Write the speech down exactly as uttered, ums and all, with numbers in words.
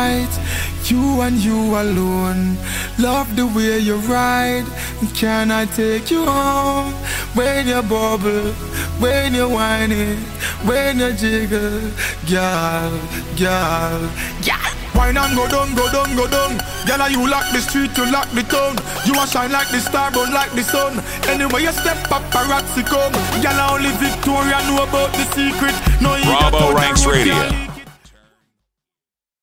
right. You and you alone. Love the way you ride. Can I take you home? When you bubble, when you whine it, when you jiggle, girl, girl, girl. Wine and go down, go down, go down. Girl, you lock the street, you lock the town. You a shine like the star, burn like the sun. Anyway you step up, paparazzi come. Girl, only Victoria know about the secret. No, you Bravo Ranks Radio.